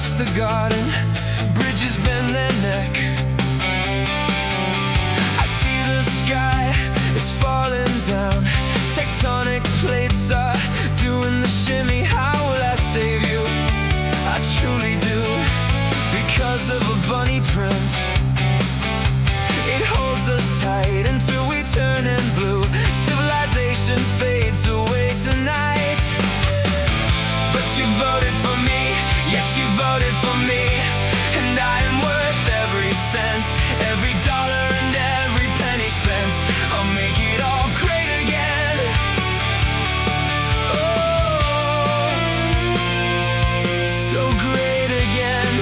across the garden, bridges bend their neck. I see the sky is falling down, tectonic plates are doing the shimmy. How will I save you? I truly do, because of a bunny print. It holds us tight until we turn in blue. Civilization fades away tonight. But you voted for me, yes, you voted for me, and I am worth every cent, every dollar and every penny spent. I'll make it all great again. Oh, so great again.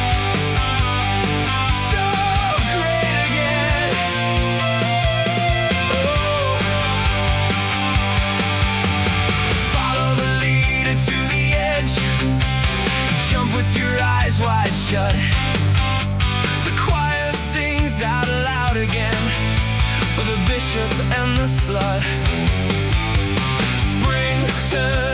So great again. Oh, follow the leader to the edge, jump with your eyes wide shut. The choir sings out loud again for the bishop and the slut. Spring turns